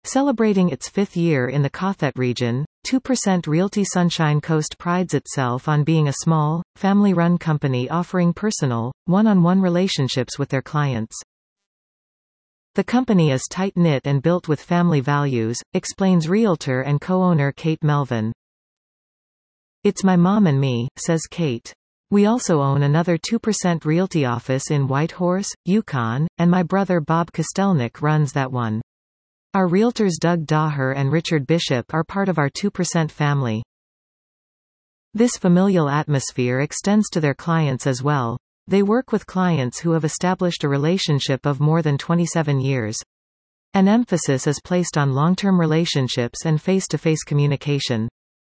Celebrating its fifth year in the Cothet region, 2% Realty Sunshine Coast prides itself on being a small, family-run company offering personal, one-on-one relationships with their clients. The company is tight-knit and built with family values, explains realtor and co-owner Kate Melvin. "It's my mom and me," says Kate. "We also own another 2% Realty office in Whitehorse, Yukon, and my brother Bob Kostelnik runs that one. Our realtors Doug Daher and Richard Bishop are part of our 2% family." This familial atmosphere extends to their clients as well. They work with clients who have established a relationship of more than 27 years. An emphasis is placed on long-term relationships and face-to-face communication.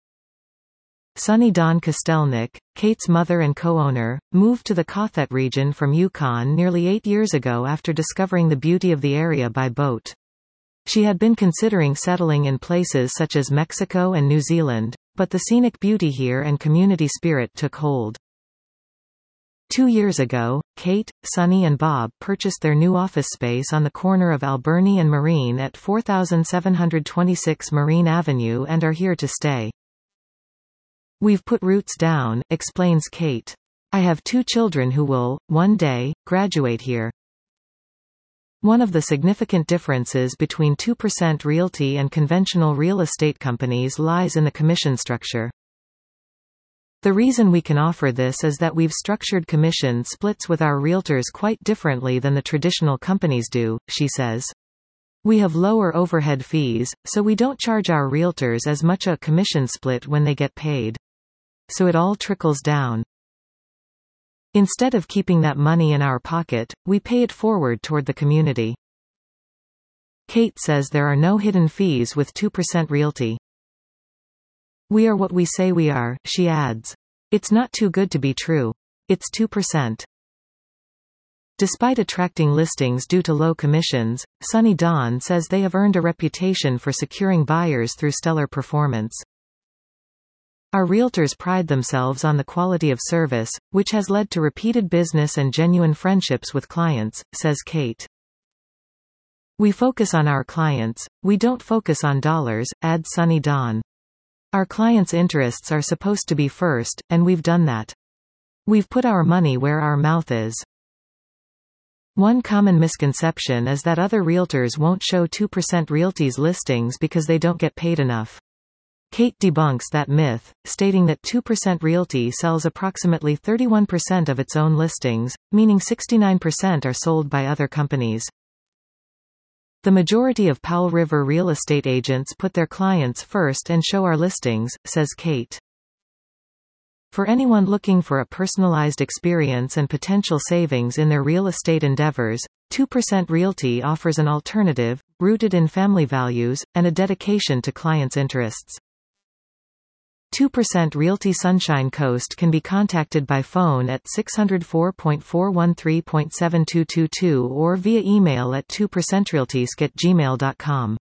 Sunny Dawn Kostelnik, Kate's mother and co-owner, moved to the Cothet region from Yukon nearly 8 years ago after discovering the beauty of the area by boat. She had been considering settling in places such as Mexico and New Zealand, but the scenic beauty here and community spirit took hold. 2 years ago, Kate, Sunny and Bob purchased their new office space on the corner of Alberni and Marine at 4726 Marine Avenue and are here to stay. "We've put roots down," explains Kate. "I have 2 children who will, one day, graduate here." One of the significant differences between 2% Realty and conventional real estate companies lies in the commission structure. "The reason we can offer this is that we've structured commission splits with our realtors quite differently than the traditional companies do," she says. "We have lower overhead fees, so we don't charge our realtors as much a commission split when they get paid. So it all trickles down. Instead of keeping that money in our pocket, we pay it forward toward the community." Kate says there are no hidden fees with 2% Realty. "We are what we say we are," she adds. "It's not too good to be true. It's 2%. Despite attracting listings due to low commissions, Sunny Dawn says they have earned a reputation for securing buyers through stellar performance. "Our realtors pride themselves on the quality of service, which has led to repeated business and genuine friendships with clients," says Kate. "We focus on our clients, we don't focus on dollars," adds Sunny Dawn. "Our clients' interests are supposed to be first, and we've done that. We've put our money where our mouth is." One common misconception is that other realtors won't show 2% Realty's listings because they don't get paid enough. Kate debunks that myth, stating that 2% Realty sells approximately 31% of its own listings, meaning 69% are sold by other companies. "The majority of Powell River real estate agents put their clients first and show our listings," says Kate. For anyone looking for a personalized experience and potential savings in their real estate endeavors, 2% Realty offers an alternative, rooted in family values, and a dedication to clients' interests. 2% Realty Sunshine Coast can be contacted by phone at 604.413.7222 or via email at 2%realtysc@gmail.com.